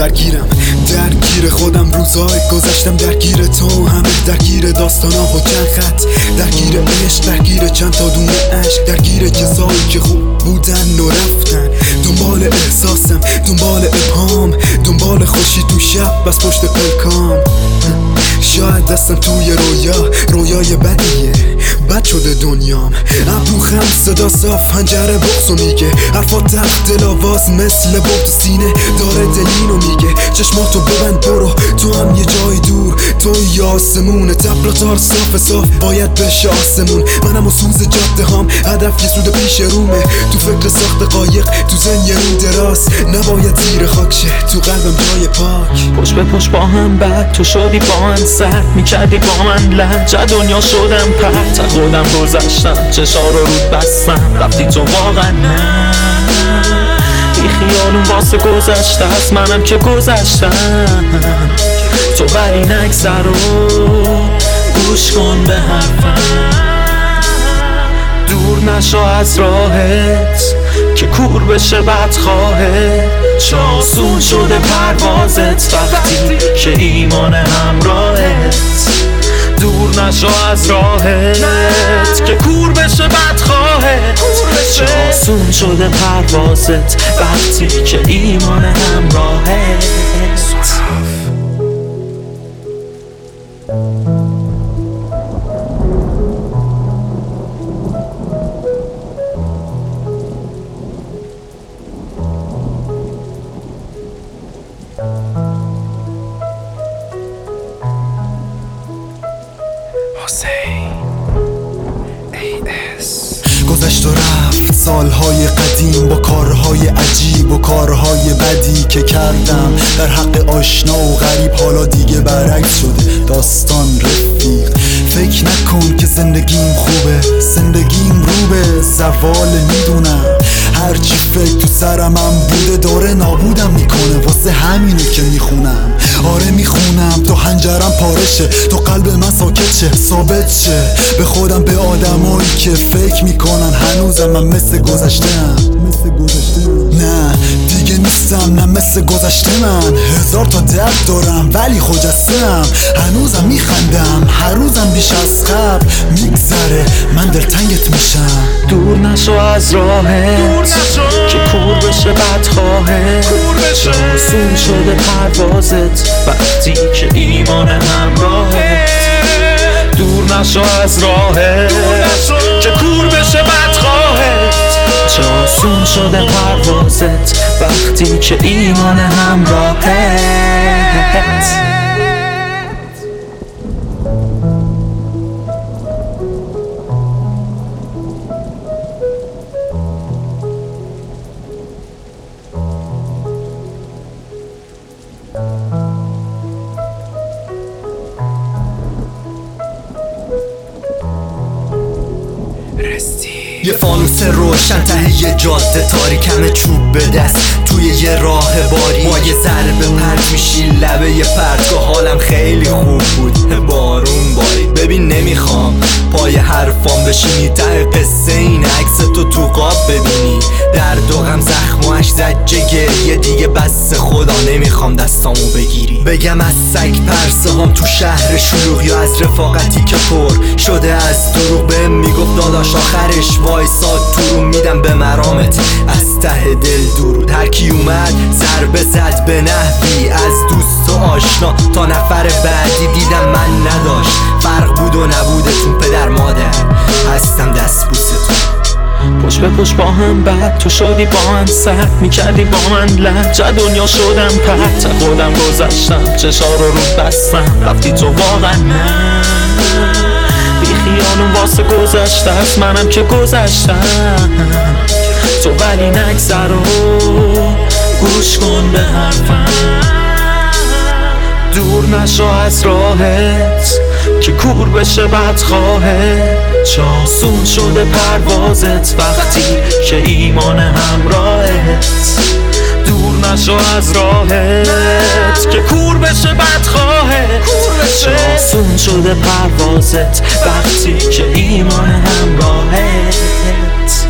درگیر خودم، روزهای گذشتم درگیر تو، همه درگیر داستانا و چند خط، درگیر عشق، درگیر چند تا دونه عشق، درگیر کسایی که خوب بودن و رفتن، دنبال احساسم، دنبال ابهام، دنبال خوشی تو شب بس پشت پلکام. شاید دستم توی رویای بدیه، بد شده دنیام، ابرو خم، صدا صاف، پنجره بغضو میگه، حرفات تخت دلاواز مثل بغض سینه داره دلینو میگه. چشماتو ببند برو، تو هم یه جای دور، توی آسمون تبل و تار صاف باید بشه آسمون. منم و سوز جاده هام، هدف یه سود پیش رومه، تو فکر ساخت قایق، تو زن یه رو دراز، نباید زیر خاک شه تو قلبم جای پاک. پشت به پشت با هم بد، تو شدی با من سرد، میکردی با من لج، دنیا شدم پرت، از خودم گذشتم، چشا رو رود بستم، رفتی تو واقعا نه، بی خیالون واسه گذشته است، منم که گذشتم، تو ولی نگذر و گوش کن به حرفم، دور نشو از راهت که کور بشه بدخواهت، چاسون شده پروازت وقتی که ایمان همراهت، دور نشو از راهت که کور بشه بدخواهت، چاسون شده پروازت وقتی که ایمان همراهت. گذشت و رفت سالهای قدیم با کارهای عجیب و کارهای بدی که کردم در حق آشنا و غریب، حالا دیگه برعکس شده داستان رفیق. فکر نکن که زندگیم خوبه، زندگیم رو به زوال میدونم، هرچی فکر تو سرمم بوده داره نابودم میکنه، واسه همینه که میخونم، آره میخونم تا حنجرم پارشه، تا قلب من ساکت شه، ثابت شه به خودم، به آدمایی که فکر میکنن هنوزم من مثل گذشته‌ام. نه دیگه نیستم، نه مثل گذشته من، هزار تا درد دارم ولی خجسته‌ام، هنوزم میخندم، هر روزم بیش از قبل میگذره، من دلتنگت میشم. دور نشو از راهت که کور بشه بدخواهت، چاسون شده پروازت وقتی که ایمان همراهت، دور نشو از راهت که کور بشه بدخواهت، چاسون شده پروازت وقتی که ایمان همراهت. یه فانوس روشن ته یه جاده تاریکم، چوب به دست توی یه راه باری، ما یه ذره پرت میشی لبه یه پرتگاه، حالم خیلی خوب بود، بارون باری، ببین نمیخوام پای حرفام بشینی، ته قصه این عکس تو قاب ببینی، درد و غم زخماش زجه گریه، دیگه بس خدا نمیخوام دستامو بگیری، بگم از سگ پرسه هم تو شهر شلوغ، یا از رفاقتی که پر شده از دروغ، بهم میگفت داداش آخرش وایساد تو رو میدم به مرامت، از ته دل درود، هر کی اومد ضربه زد به نحوی، از دوست و آشنا تا نفر بعدی، دیدم من نداشت فرق بود و نبودتون، پدر مادر هستم دست بوستون. پشت به پشت با هم بد، تو شدی با من سرد، میکردی با من لج، دنیا شدم پرت، خودم گذشتم، چشا رو بستم، رفتی تو واقعا نه، بی خیالون واسه گذشته است، منم که گذشتم، تو ولی نگذر و گوش کن به حرفم، دور نشو از راهت که کور بشه بدخواهت، چاسون شده پروازت وقتی که ایمان همراهت، دور نشو از راهت که کور بشه بدخواهت، چاسون شده پروازت وقتی که ایمان همراهت.